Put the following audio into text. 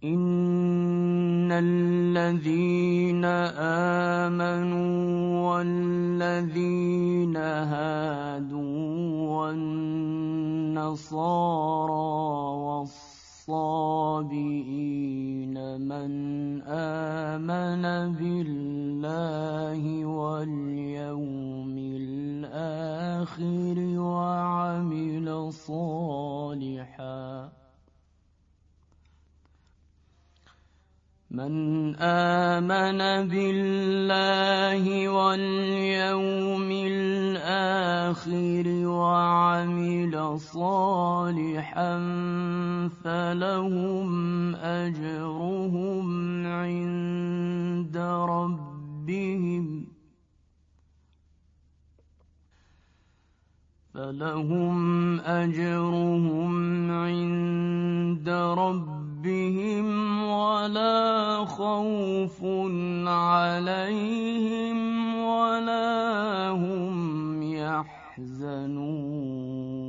إن الذين آمنوا والذين هادوا والنصارى والصابئين من آمن بالله واليوم الآخر وعمل صالحا من آمن بالله واليوم الآخر وعمل صالحا فلهم أجرهم عند ربهم ولا خوف عليهم ولا هم يحزنون.